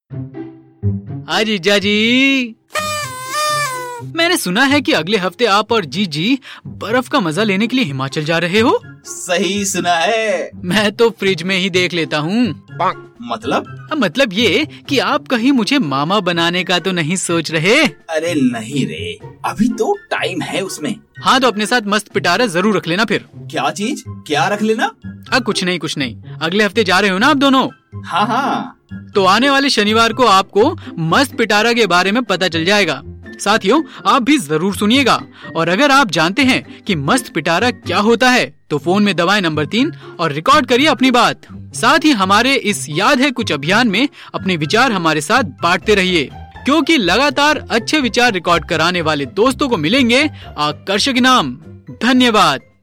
अरे जीजा जी, मैंने सुना है कि अगले हफ्ते आप और जीजी बर्फ का मजा लेने के लिए हिमाचल जा रहे हो। सही सुना है। मैं तो फ्रिज में ही देख लेता हूँ। मतलब ये कि आप कहीं मुझे मामा बनाने का तो नहीं सोच रहे? अरे नहीं रे, अभी तो टाइम है उसमें। हाँ तो अपने साथ मस्त पिटारा जरूर रख लेना फिर। क्या चीज? क्या रख लेना? कुछ नहीं, अगले हफ्ते जा रहे हो ना आप दोनों? हाँ। तो आने वाले शनिवार को आपको मस्त पिटारा के बारे में पता चल जाएगा। साथियों, आप भी जरूर सुनिएगा, और अगर आप जानते हैं कि मस्त पिटारा क्या होता है तो फोन में दबाएं नंबर 3 और रिकॉर्ड करिए अपनी बात। साथ ही हमारे इस याद है कुछ अभियान में अपने विचार हमारे साथ बांटते रहिए, क्योंकि लगातार अच्छे विचार रिकॉर्ड कराने वाले दोस्तों को मिलेंगे आकर्षक इनाम। धन्यवाद।